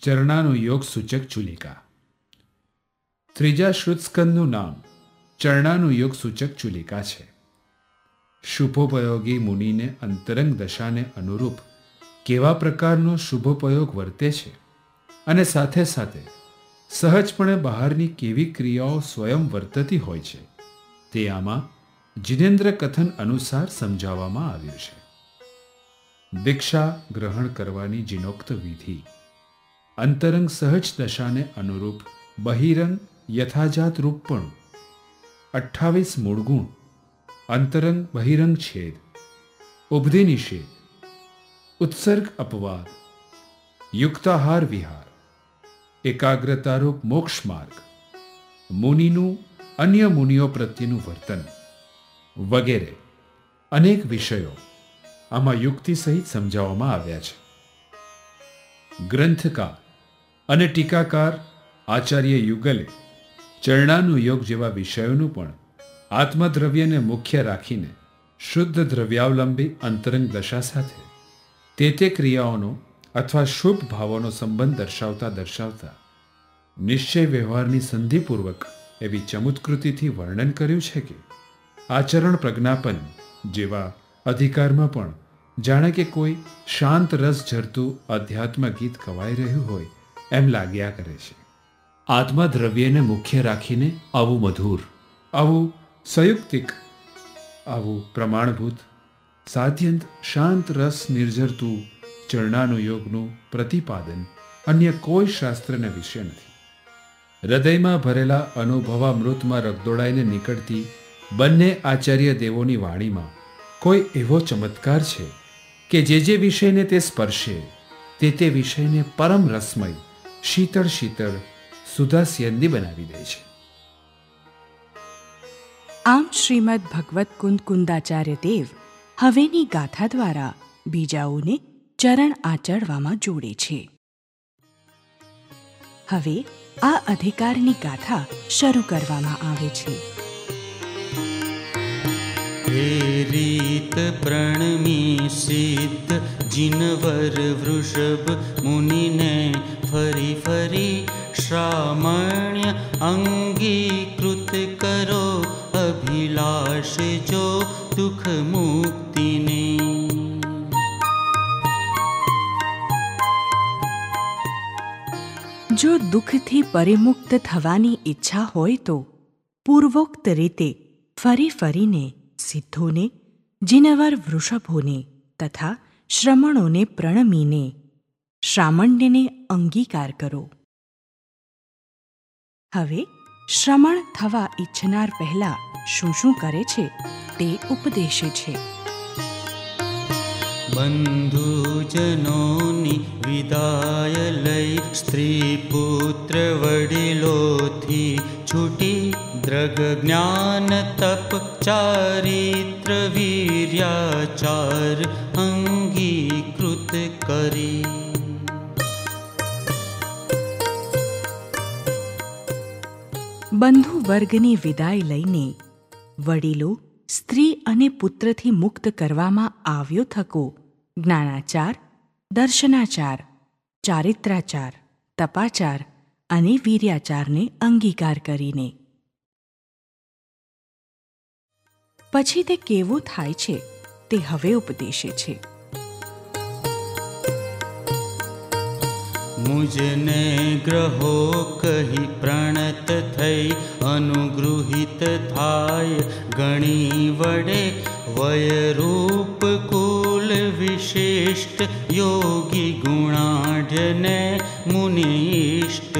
ચરણાનું યોગ સૂચક ચુલિકા. ત્રીજા શ્રુતસ્કંદનું નામ ચરણાનું યોગ સૂચક ચુલિકા છે. શુભોપયોગી મુનિને અંતરંગ દશાને અનુરૂપ કેવા પ્રકારનો શુભોપયોગ વર્તે છે અને સાથે સાથે સહજપણે બહારની કેવી ક્રિયાઓ સ્વયં વર્તતી હોય છે તે આમાં જિનેન્દ્ર કથન અનુસાર સમજાવવામાં આવ્યું છે. દીક્ષા ગ્રહણ કરવાની જીનોક્ત વિધિ, અંતરંગ સહજ દશાને અનુરૂપ બહિરંગ યથાજાત રૂપપણું, 28 મૂળગુણ, અંતરંગ બહિરંગ છેદ, ઉબધી નિષેધ, ઉત્સર્ગ અપવાદ, યુક્તાહાર વિહાર, એકાગ્રતારૂપ મોક્ષ માર્ગ, મુનિનું અન્ય મુનિઓ પ્રત્યેનું વર્તન વગેરે અનેક વિષયો આમાં યુક્તિ સહિત સમજાવવામાં આવ્યા છે. ગ્રંથકાર અને ટીકાકાર આચાર્ય યુગલે ચરણાનું યોગ જેવા વિષયોનું પણ આત્મદ્રવ્યને મુખ્ય રાખીને શુદ્ધ દ્રવ્યાવલંબી અંતરંગ દશા સાથે તે ક્રિયાઓનો અથવા શુભ ભાવોનો સંબંધ દર્શાવતા નિશ્ચય વ્યવહારની સંધિપૂર્વક એવી ચમત્કૃતિથી વર્ણન કર્યું છે કે આચરણ પ્રજ્ઞાપન જેવા અધિકારમાં પણ જાણે કે કોઈ શાંત રસ ઝરતું અધ્યાત્મ ગીત કવાઈ રહ્યું હોય એમ લાગ્યા કરે છે. આત્મદ્રવ્યને મુખ્ય રાખીને આવું મધુર, આવું સંયુક્તિક, આવું પ્રમાણભૂત સાધ્યંત શાંત રસ નિર્ઝરતું ચરણાનું યોગનું પ્રતિપાદન અન્ય કોઈ શાસ્ત્રને વિષય નથી. હૃદયમાં ભરેલા અનુભવામૃતમાં રગદોડાઈને નીકળતી બંને આચાર્ય દેવોની વાણીમાં કોઈ એવો ચમત્કાર છે કે જે વિષયને તે સ્પર્શે તે વિષયને પરમ રસમય, શીતળ શીતળ સુધાસ્યંદી બનાવી દે છે. આમ શ્રીમદ ભગવત કુંદ કુંદાચાર્ય દેવ હવેની ગાથા દ્વારા બીજાઓને ચરણ આચરવામાં જોડે છે. હવે આ અધિકારની ગાથા શરૂ કરવામાં આવે છે. હે રીત પ્રણમી સિદ્ધ જીનવર વૃષભ મુનિને ફરી ફરી શ્રામણ્ય અંગીકૃત કરો અભિલાષ જો દુઃખ મુક્તિને. જો દુઃખથી પરિમુક્ત થવાની ઈચ્છા હોય તો પૂર્વોક્ત રીતે ફરી ફરીને સિદ્ધોને, જીનવર વૃષભોને તથા શ્રમણોને પ્રણમીને શ્રામણ્યને અંગીકાર કરો. હવે શ્રમણ થવા ઈચ્છનાર પહેલા શું કરે છે તે ઉપદેશે છે. બંધુજનોની વિદાય લઈ સ્ત્રી પુત્ર વડીલોથી છૂટી દ્રગ જ્ઞાન તપ ચારિત્ર વીર્યાચાર અંગીકૃત કરી. બંધુ વર્ગની વિદાય લઈને વડીલો, સ્ત્રી અને પુત્રથી મુક્ત કરવામાં આવ્યો થકો જ્ઞાનાચાર, દર્શનાચાર, ચારિત્રાચાર, તપાચાર અને વીર્યાચારને અંગીકાર કરીને પછી તે કેવું થાય છે તે હવે ઉપદેશે છે. મુજને ગ્રહો કહી પ્રણત થઈ અનુગૃહિત થાય ગણી વડે વયરૂપ કુલ વિશિષ્ટ યોગી ગુણાઢ્યને મુનિષ્ઠ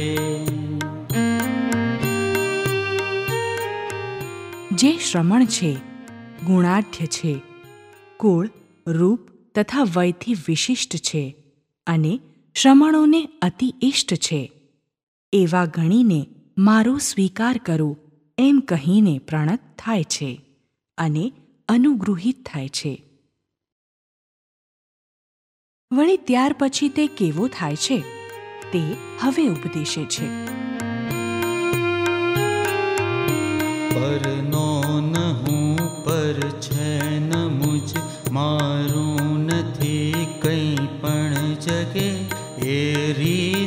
જે શ્રમણ છે, ગુણાઢ્ય છે, કુળ, રૂપ તથા વયથી વિશિષ્ટ છે અને શ્રમણોને અતિ ઇષ્ટ છે એવા ગણીને મારો સ્વીકાર કરો એમ કહીને પ્રણત થાય છે અને અનુગૃહિત થાય છે. વળી ત્યાર પછી તે કેવો થાય છે તે હવે ઉપદેશે છે. પરનો ન હું પર છે ન મુજ મારું નથી કંઈ પણ જગે એ રીત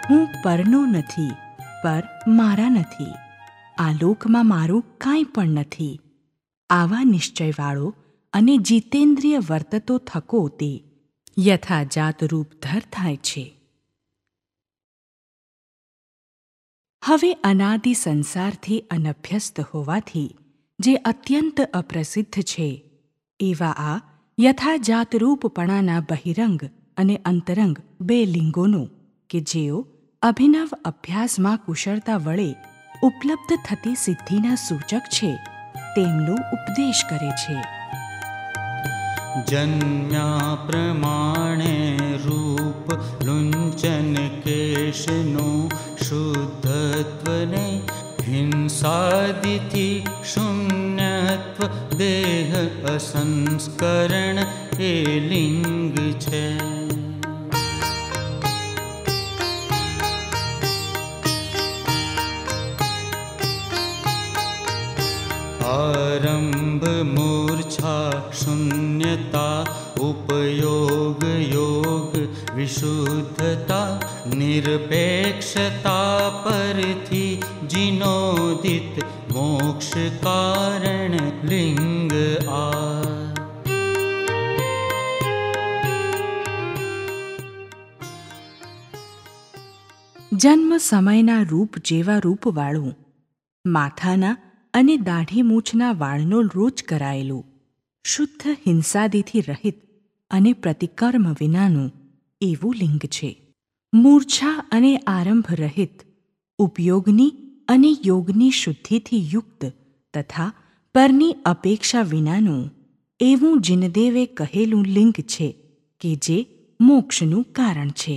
હું પરનો નથી, પર મારા નથી, આ લોકમાં મારું કાંઈ પણ નથી. આવા નિશ્ચયવાળો અને જીતેન્દ્રિય વર્તતો થકો તે યથાજાત રૂપધર થાય છે. હવે અનાદિ સંસારથી અનભ્યસ્ત હોવાથી જે અત્યંત અપ્રસિદ્ધ છે, એવા આ યથાજાતરૂપપણાના બહિરંગ અને અંતરંગ બે લિંગોનો કે જેઓ અભિનવ અભ્યાસમાં કુશળતા વડે ઉપલબ્ધ થતી સિદ્ધિના સૂચક છે, તેમનો ઉપદેશ કરે છે. જન્મ્યા પ્રમાણે રૂપ લુંચન કેશનો શુદ્ધત્વને હિંસાદિથી શૂન્યત્વ દેહ અસંસ્કરણ એ લિંગ છે. આરંભ મૂર્છા શૂન્યતા ઉપયોગ યોગ વિશુદ્ધતા નિરપેક્ષતા પરથી જીનોદિત મોક્ષ કારણ લિંગ આ. જન્મ સમયના રૂપ જેવા રૂપવાળું, માથાના અને દાઢી મૂછના વાળનો રોજ કરાયેલું, શુદ્ધ હિંસાદિથી રહિત અને પ્રતિકર્મ વિનાનું એવું લિંગ છે. મૂર્છા અને આરંભ રહિત, ઉપયોગની અને યોગની શુદ્ધિથી યુક્ત તથા પરની અપેક્ષા વિનાનું એવું જીનદેવે કહેલું લિંગ છે કે જે મોક્ષનું કારણ છે.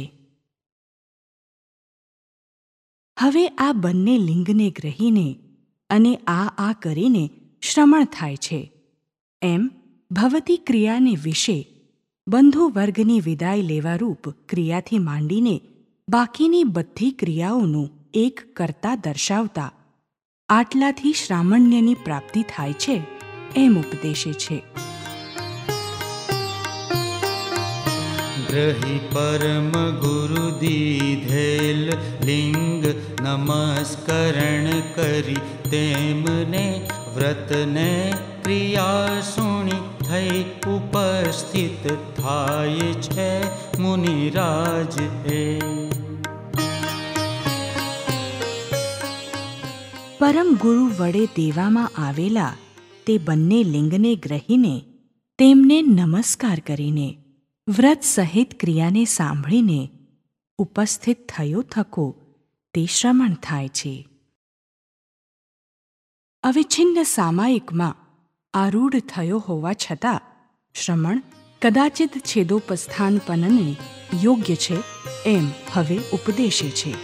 હવે આ બંને લિંગને ગ્રહીને અને આ કરીને શ્રમણ થાય છે. એમ ભવતી ક્રિયાને વિશે બંધુ વર્ગની વિદાય લેવારૂપ ક્રિયાથી માંડીને બાકીની બધી ક્રિયાઓનું એક કરતા દર્શાવતા આટલાથી શ્રામણ્યની પ્રાપ્તિ થાય છે એમ ઉપદેશે છે. ગ્રહી પરમ ગુરુ દીધેલ લિંગ નમસ્કરણ કરી તેમને વ્રતને ક્રિયા સુણી થઈ ઉપસ્થિત થાય છે મુનિરાજ એ. પરમ ગુરુ વડે દેવામાં આવેલા તે બંને લિંગને ગ્રહીને તેમને નમસ્કાર કરીને વ્રત સહિત ક્રિયાને સાંભળીને ઉપસ્થિત થયો થકો તે શ્રમણ થાય છે. અવિચ્છિન્ન સામાયિકમાં આરૂઢ થયો હોવા છતાં શ્રમણ કદાચિત છેદોપસ્થાનપનને યોગ્ય છે એમ હવે ઉપદેશે છે.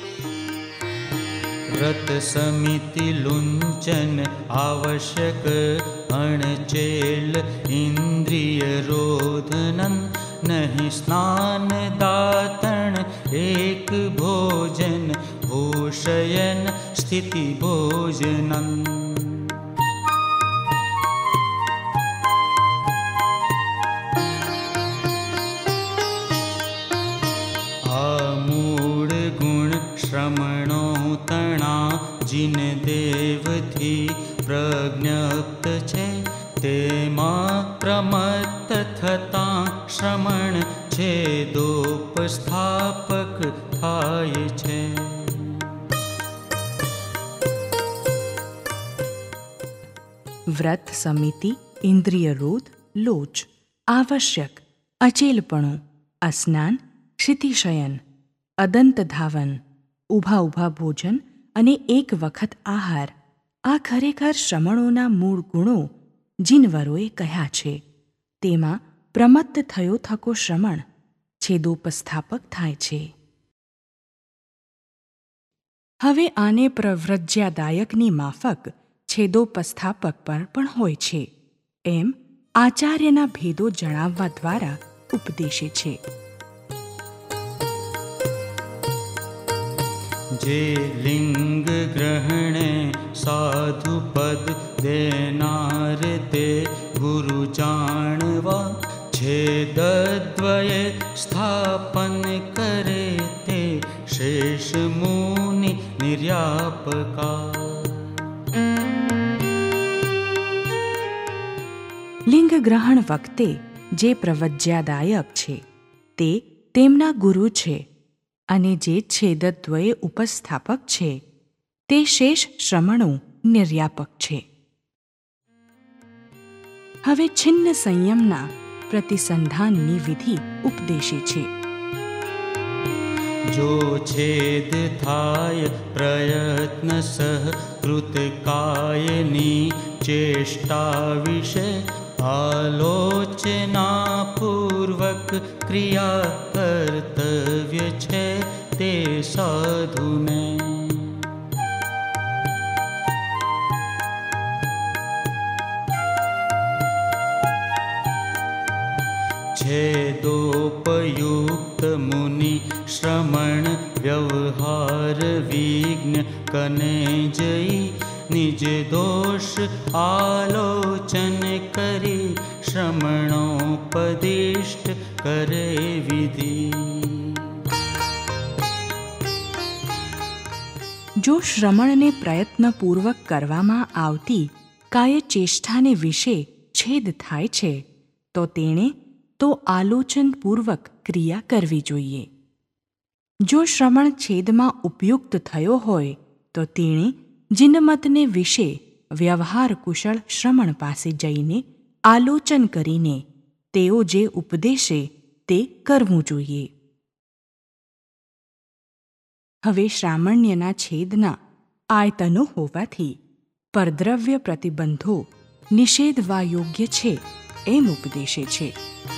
વ્રત સમિતિ લુંચન આવશ્યક અણચેલ ઇન્દ્રિય રોધનન નહીં સ્નાન દાતણ એક ભોજન ભૂષયન સ્થિતિ ભોજનન. આ મૂળ ગુણ શ્રમણો તણા જીન દેવથી પ્રજ્ઞપ્ત છે, તેમાં પ્રમત્ત થતાં શ્રમણ છેદોપસ્થાપક થાય છે. વ્રત સમિતિ, ઇન્દ્રિય રોધ, લોચ, આવશ્યક, અચેલપણું, અસ્નાન, ક્ષિતિશયન, અદંત ધાવન, ઊભા ઊભા ભોજન અને એક વખત આહાર, આ ખરેખર શ્રમણોના મૂળ ગુણો જીનવરોએ કહ્યા છે. તેમાં પ્રમત્ત થયો થકો શ્રમણ છેદોપસ્થાપક થાય છે. હવે આને પ્રવ્રજ્યાદાયકની માફક છેદોપસ્થાપક પર પણ હોય છે એમ આચાર્યના ભેદો જણાવવા દ્વારા ઉપદેશે છે. જે લિંગ ગ્રહણે સાધુ પદ દેનાર તે ગુરુ જાણવા, છેદદ્વયે સ્થાપન કરે તે शेष मुनि निर्यापका। લિંગ ગ્રહણ વખતે જે પ્રવજ્યાદાયક છે તે તેમના ગુરુ છે અને જે છેદદ્વયે ઉપસ્થાપક છે તે શેષ શ્રમણો નિર્યાપક છે. હવે છિન્ન સંયમના પ્રતિસંધાનની વિધિ ઉપદેશે છે. जो छेद थाय प्रयत्न सह कृत कायनी चेष्टा विषय आलोचना पूर्वक क्रिया कर्तव्य छे ते साधुने. छेदोपयुक्त मुनि श्रमण व्यवहार विज्ञ कने जई निज दोष आलोचन करी श्रमणोपदिष्ट करे विधि. જો શ્રમણને પ્રયત્નપૂર્વક કરવામાં આવતી કાય ચેષ્ટાને વિશે છેદ થાય છે તો તેણે તો આલોચનપૂર્વક ક્રિયા કરવી જોઈએ. જો શ્રમણ છેદમાં ઉપયુક્ત થયો હોય તો તેણે જિનમતને વિશે વ્યવહાર કુશળ શ્રમણ પાસે જઈને આલોચન કરીને તેઓ જે ઉપદેશે તે કરવું જોઈએ. હવે શ્રામણ્યના છેદના આયતનો હોવાથી પરદ્રવ્ય પ્રતિબંધો નિષેધવા યોગ્ય છે એમ ઉપદેશે છે.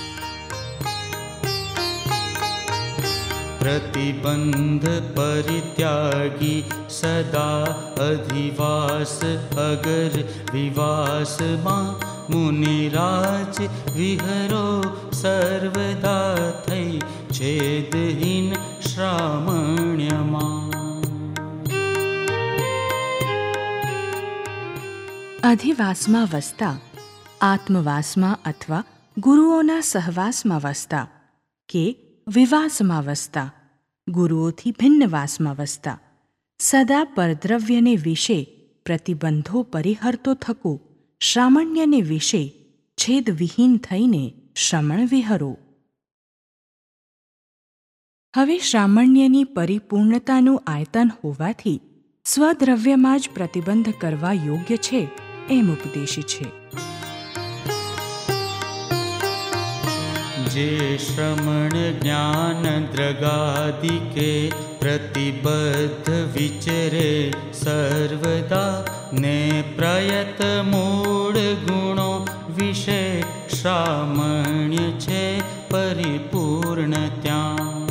प्रतिबंध परित्यागी सदा अधिवास अगर विवास मां मुनिराज विहरो सर्वदा થઈ छेदहीन श्रामण्यમાં. અધિવાસમાં વસતા, આત્મવાસમાં અથવા ગુરુઓના સહવાસમાં વસતા કે વિવાસમાં વસતા, ગુરુઓથી ભિન્ન વાસમાં વસતા, સદા પરદ્રવ્યને વિશે પ્રતિબંધો પરિહરતો થકો શ્રામણ્યને વિશે છેદવિહીન થઈને શ્રમણ વિહરો. હવે શ્રામણ્યની પરિપૂર્ણતાનું આયતન હોવાથી સ્વદ્રવ્યમાં જ પ્રતિબંધ કરવા યોગ્ય છે એમ ઉપદેશ છે. જે શ્રમણ જ્ઞાન દ્રગાદિકે પ્રતિબદ્ધ વિચરે સર્વદા ને પ્રયત મૂળ ગુણો વિશે શ્રામણ્ય છે પરિપૂર્ણ ત્યાં.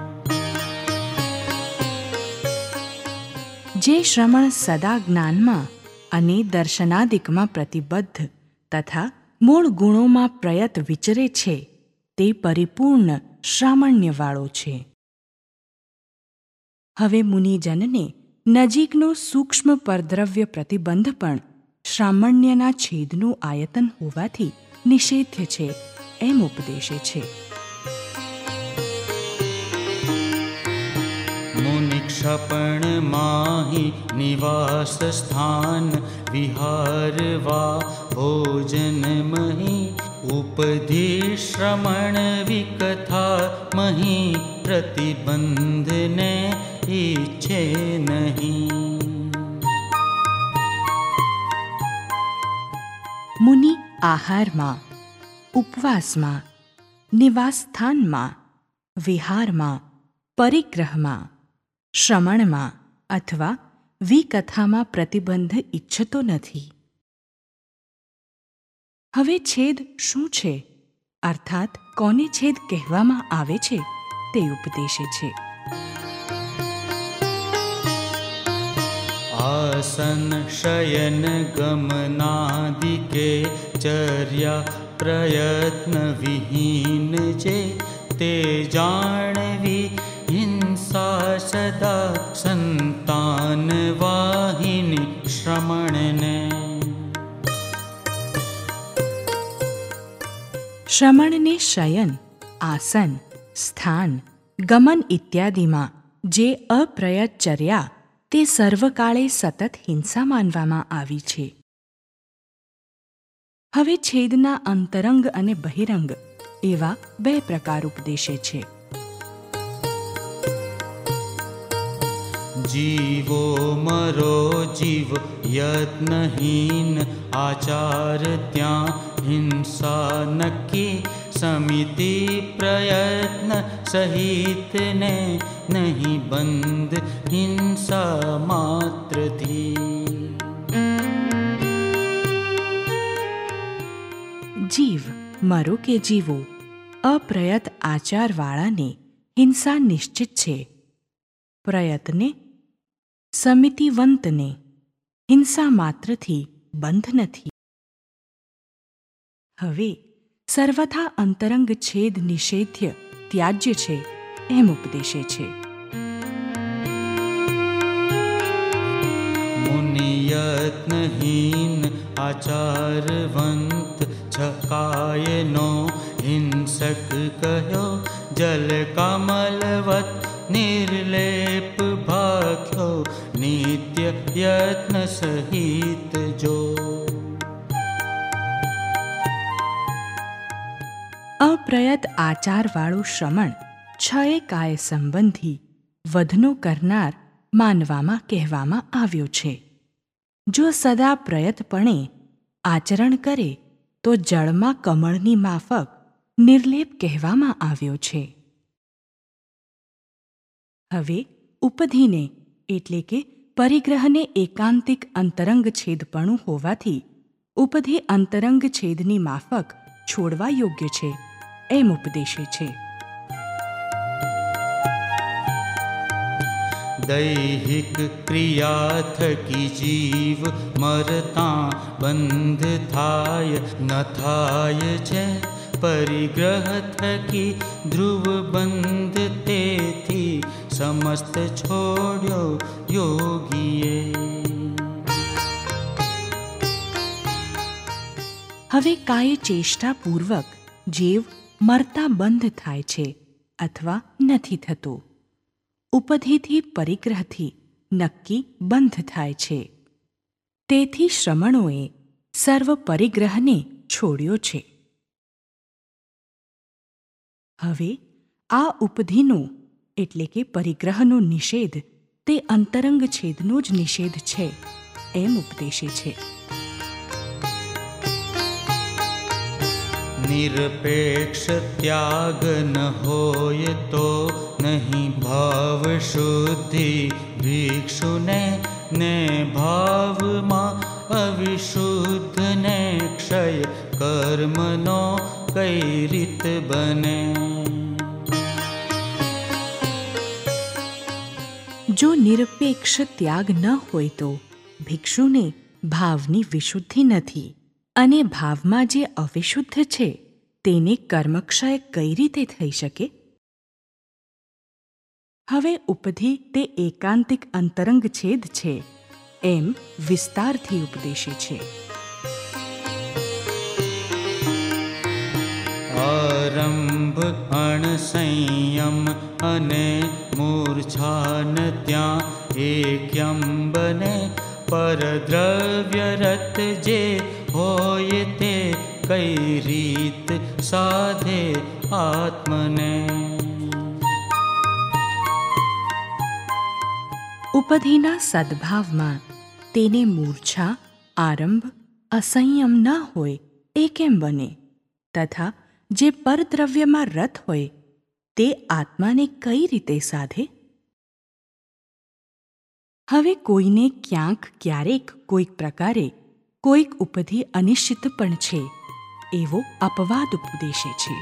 જે શ્રમણ સદા જ્ઞાનમાં અને દર્શનાદિકમાં પ્રતિબદ્ધ તથા મૂળ ગુણોમાં પ્રયત વિચરે છે તે પરિપૂર્ણ શ્રામણ્યવાળો છે. હવે મુનિજનને નજીકનો સૂક્ષ્મ પરદ્રવ્ય પ્રતિબંધ પણ શ્રામણ્યના છેદનું આયતન હોવાથી નિષેધ્ય છે એમ ઉપદેશે છે. मुनिक्षपण माहि निवास स्थान विहार वा भोजन मही उपधि श्रमण विकथा मही प्रतिबंध ने ઈચ્છે નહીં. મુનિ આહારમાં, ઉપવાસમાં, નિવાસસ્થાનમાં, વિહારમાં, પરિગ્રહમાં, શ્રમણમાં અથવા વિકથામાં પ્રતિબંધ ઈચ્છતો નથી. હવે છેદ શું છે અર્થાત કોને છેદ કહેવામાં આવે છે તે ઉપદેશે છે. આસન શયન ગમનાદિકે ચર્યા પ્રયત્ન વિહીન જે તે જાણવી હિંસા સદા સંતાન વાહિની શ્રમણને. શ્રમણને શયન, આસન, સ્થાન, ગમન ઇત્યાદિમાં જે અપ્રયતચર્યા તે સર્વકાળે સતત હિંસા માનવામાં આવી છે. હવે છેદના અંતરંગ અને બહિરંગ એવા બે પ્રકાર ઉપદેશે છે. जीवो मरो जीव यत्नहीन आचार ત્યાં हिंसा नक्की समिति प्रयत्न सहित ने नहीं बंद हिंसा मात्र थी. જીવ મરો કે જીવો અપ્રયત આચારવાળાને હિંસા નિશ્ચિત છે. પ્રયત્ને સમિતિવંતને હિંસા માત્રથી બંધ નથી. હવે સર્વથા અંતરંગ છેદ નિષેધ્ય ત્યાજ્ય છે એમ ઉપદેશે છે. મુનિયત્નહીન આચારવંત છકાયનો હિંસક કહ્યો જલ કમલવત નિર્લેપ ભાખ્યો નિત્ય યત્ન સહિત જો. અપ્રયત આચારવાળો શ્રમણ છએ કાય સંબંધી વધનો કરનાર માનવામાં કહેવામાં આવ્યો છે. જો સદા પ્રયતપણે આચરણ કરે તો જળમાં કમળની માફક નિર્લેપ કહેવામાં આવ્યો છે. હવે ઉપધિને એટલે કે પરિગ્રહને એકાંતિક અંતરંગ છેદપણું હોવાથી ઉપધિ અંતરંગ છેદની માફક છોડવા યોગ્ય છે એમ ઉપદેશે છે. દૈહિક ક્રિયા થકી જીવ મરતા બંધ થાય ન થાય છે પરિગ્રહ થકી ધ્રુવ બંધ તેથી સમસ્ત છોડ્યો યોગીએ. હવે કાય ચેષ્ટાપૂર્વક જીવ મરતા બંધ થાય છે અથવા નથી થતો. ઉપધિથી પરિગ્રહથી નક્કી બંધ થાય છે. તેથી શ્રમણોએ સર્વ પરિગ્રહને છોડ્યો છે. હવે આ ઉપધિનો એટલે કે પરિગ્રહનો નિષેધ તે અંતરંગ છેદનો જ નિષેધ છે એમ ઉપદેશે છે. નિરપેક્ષ ત્યાગ ન હોય તો નહીં ભાવ શુદ્ધિ ભિક્ષુને ને ભાવમાં અવિશુદ્ધ ને ક્ષય કર્મનો કઈ રીત બને. જો નિરપેક્ષ ત્યાગ ન હોય તો ભિક્ષુને ભાવની વિશુદ્ધિ નથી અને ભાવમાં જે અવિશુદ્ધ છે તેને કર્મક્ષય કઈ રીતે થઈ શકે? હવે ઉપધિ તે એકાંતિક અંતરંગ છેદ છે એમ વિસ્તારથી ઉપદેશે છે. આરંભ અણસંયમ અને મૂર્છાન ત્યાં એક્યમ બને પરદ્રવ્ય રત જે હોય તે કઈ રીત સાધે આત્મને. ઉપધિના સદ્ભાવમાં તેને મૂર્છા આરંભ અસંયમ ન હોય એ કેમ બને તથા જે પરદ્રવ્યમાં રત હોય તે આત્માને કઈ રીતે સાધે? હવે કોઈને ક્યાંક ક્યારેક કોઈક પ્રકારે કોઈક ઉપધિ અનિશ્ચિત પણ છે એવો અપવાદ ઉપદેશે છે.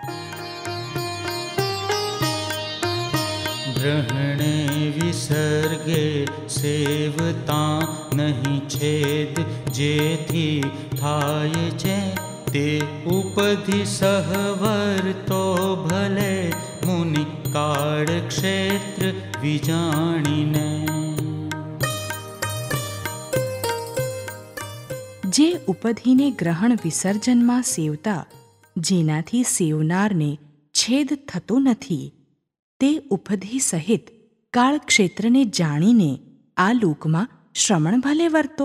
ગ્રહણે વિસર્ગે સેવતા નહીં છેદ જેથી થાય છે તે ઉપધિ સહવર તો ભલે મુનિ કાળ ક્ષેત્ર વિજાણીને. જે ઉપધિને ગ્રહણ વિસર્જનમાં સેવતા જેનાથી સેવનારને છેદ થતો નથી તે ઉપધિ સહિત કાળક્ષેત્રને જાણીને આ લોકમાં શ્રમણ ભલે વર્તો.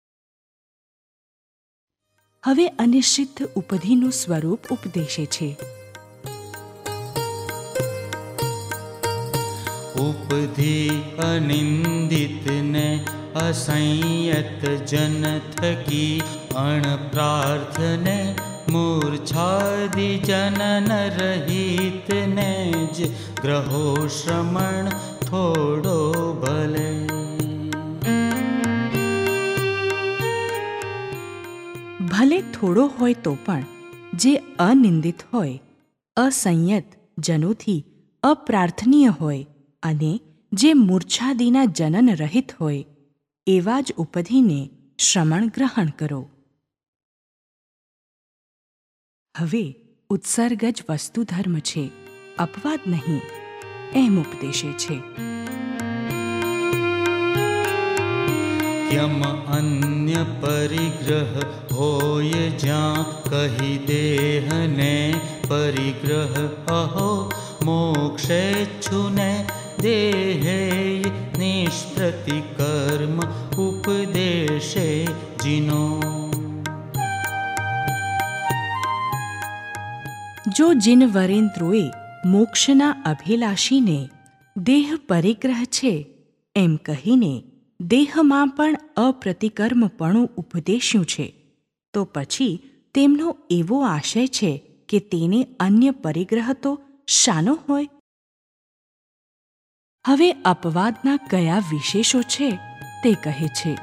હવે અનિશ્ચિત ઉપધિનું સ્વરૂપ ઉપદેશે છે. ઉપધિ અનિંદિત ને असंयत जन थकी अणप्रार्थ ने मूर्छादि जनन रहित ने ज ग्रहो श्रमण थोड़ो भले. ભલે થોડો હોય તો પણ જે અનિંદિત હોય, અસંયત જનોથી અપ્રાર્થનીય હોય અને જે મૂર્છાદિના જનન રહિત હોય એવા જ ઉપધિને શ્રમણ ગ્રહણ કરો. હવે ઉત્સર્ગ જ વસ્તુધર્મ છે, અપવાદ નહીં, એમ ઉપદેશે છે. यम अन्य परिग्रह होय ज्यां कही देहने परिग्रह अहो मोक्षेच्छुने देहे निष्प्रतिकर्म उपदेशे जिनो. જો જીન વરેન્દ્રોએ મોક્ષના અભિલાષીને દેહ પરિગ્રહ છે એમ કહીને દેહમાં પણ અપ્રતિકર્મપણું ઉપદેશ્યું છે, તો પછી તેમનો એવો આશય છે કે તેને અન્ય પરિગ્રહ તો શાનો હોય? હવે અપવાદના કયા વિશેષો છે તે કહે છે.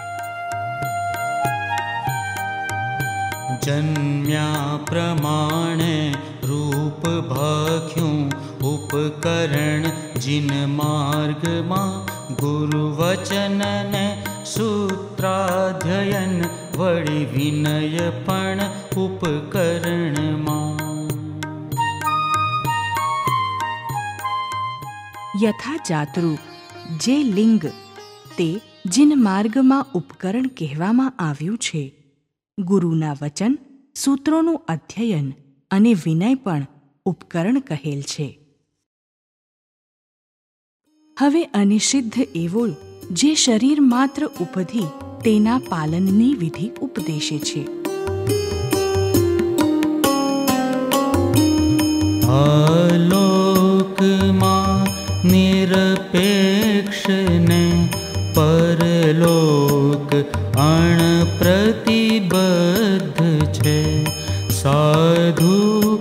જન્મ્યા પ્રમાણે રૂપ ભાખ્યું ઉપકરણ જીન માર્ગમાં ગુરુ વચનને સૂત્રાધ્યયન વળી વિનય પણ ઉપકરણમાં. યથા જાતૃ જે લિંગ તે જીન માર્ગમાં ઉપકરણ કહેવામાં આવ્યું છે, ગુરુના વચન સૂત્રોનું અધ્યયન અને વિનય પણ ઉપકરણ કહેલ છે. હવે અનિષિદ્ધ એવો જે શરીર માત્ર ઉપધિ તેના પાલનની વિધિ ઉપદેશે છે. આલોકમાં નિરપેક્ષ ને પરલોક અણપ્રતિબદ્ધ છે, સાધુ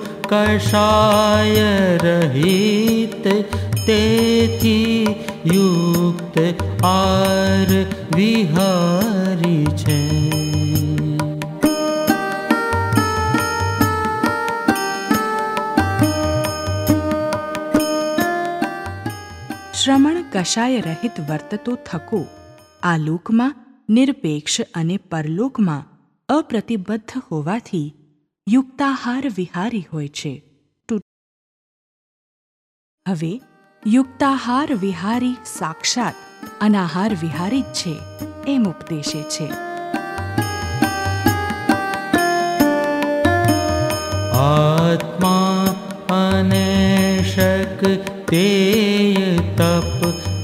કષાય રહિત તેથી યુક્ત આર વિહારી છે. શ્રમણ કશાય રહિત વર્તતો થકો આ લોકમાં નિરપેક્ષ અને પરલોકમાં અપ્રતિબદ્ધ હોવાથી યુક્તાહાર વિહારી હોય છે. હવે યુક્તાહાર વિહારી સાક્ષાત અનાહાર વિહારી જ છે એમ ઉપદેશે છે. આત્મા અનેશક તેય તપ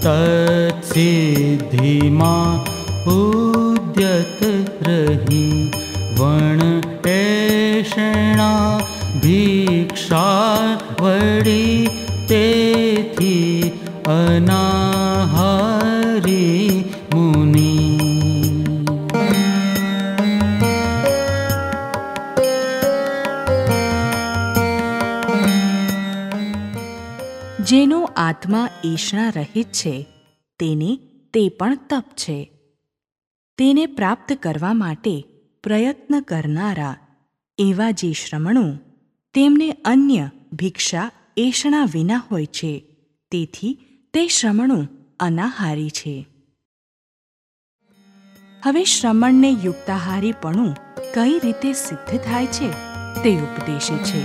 તત્સિદ્ધિમાં ઉદ્યત રહી વણ એષણા ભિક્ષા વળી તેથી અનાહારી મુનિ. જેનો આત્મા એષણા રહિત છે તેને તે પણ તપ છે. તેને પ્રાપ્ત કરવા માટે પ્રયત્ન કરનારા એવા જે શ્રમણો તેમને અન્ય ભિક્ષા એષણા વિના હોય છે, તેથી તે શ્રમણો અનાહારી છે. હવે શ્રમણને યુક્તાહારીપણું કઈ રીતે સિદ્ધ થાય છે તે ઉપદેશે છે.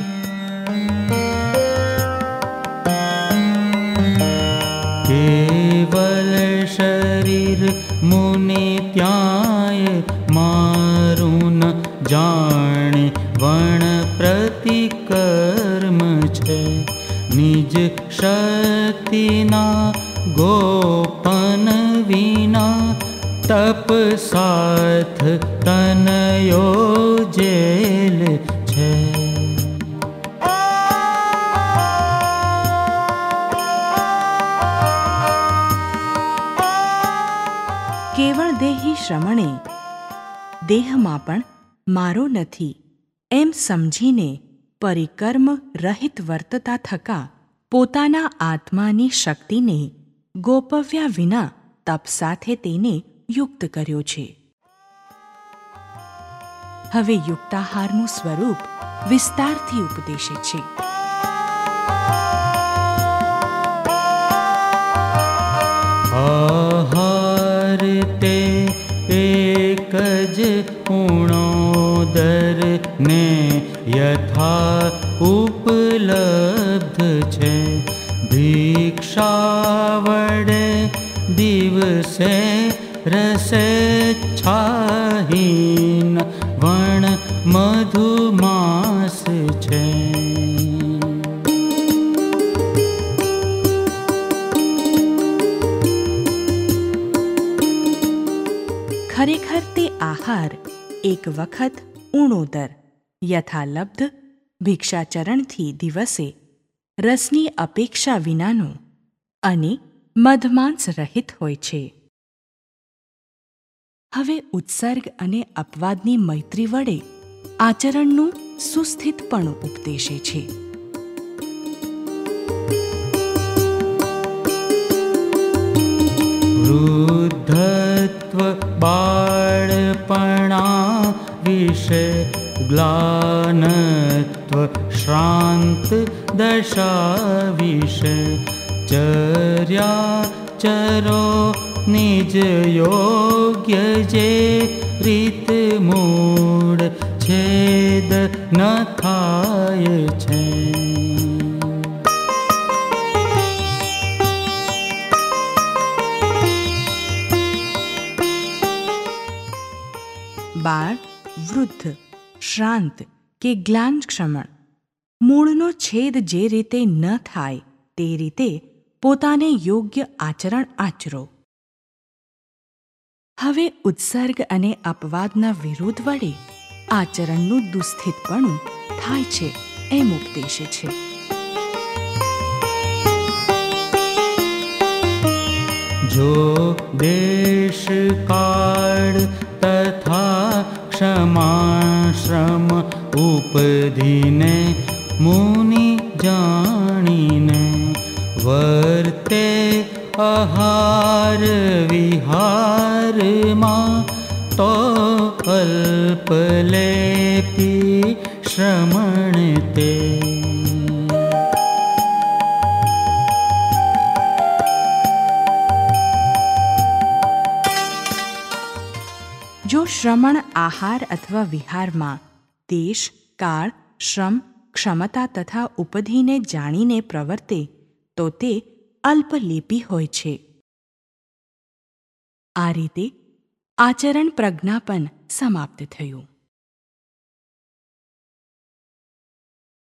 કેવલ શરીર મુનિ ત્યાય મારું ન જાણે વણ પ્રતિકર્મ છે, નિજ શક્તિના गोपन विना तप साथ तनयो जेल छे। કેવળ દેહી શ્રમણે દેહમાં પણ મારો નથી એમ સમજીને પરિકર્મ રહિત વર્તતા થકા પોતાના આત્માની શક્તિને ગોપવ્યા વિના તપ સાથે તેને યુક્ત કર્યો છે. હવે યુક્તાહારનું સ્વરૂપ વિસ્તારથી ઉપદેશે છે. આહાર તે એક જ પૂર્ણોદર ને યથા ઉપલબ્ધ છે. ભિક્ષા વડે દિવસે રસે છાહીન વણ મધુમાસ છે. ખરેખર તે આહાર એક વખત ઉણોદર યથાલબ્ધ ભિક્ષાચરણથી દિવસે રસની અપેક્ષા વિનાનો અને મધમાંસ રહિત હોય છે. હવે ઉત્સર્ગ અને અપવાદની મૈત્રી વડે આચરણનું સુસ્થિતપણું ઉપદેશે છે. વૃદ્ધત્વ બાળપણા વિશે ગ્લાનત્વ શ્રાંત દશા વિશે ચર્યા ચરો નિજ યોગ્ય જે રીત મૂળ છેદ ન થાય છે. બાળ, વૃદ્ધ, શ્રાંત કે ગ્લાન ક્ષમણ મૂળનો છેદ જે રીતે ન થાય તે રીતે પોતાને યોગ્ય આચરણ આચરો. હવે ઉત્સર્ગ અને અપવાદના વિરોધ વડે આચરણનું દુસ્થિતપણું થાય છે એમ ઉપદેશે છે. જો દેશ કાળ તથા ક્ષમાશ્રમ ઉપધીને મુનિ જાણીને વર્તે આહાર વિહારમાં તો અલ્પલેપી શ્રમણ તે. જો શ્રમણ આહાર અથવા વિહારમાં દેશ, કાળ, શ્રમ, ક્ષમતા તથા ઉપધિને જાણીને પ્રવર્તે તો તે અલ્પલેપી હોય છે. આ રીતે આચરણ પ્રજ્ઞાપન સમાપ્ત થયું.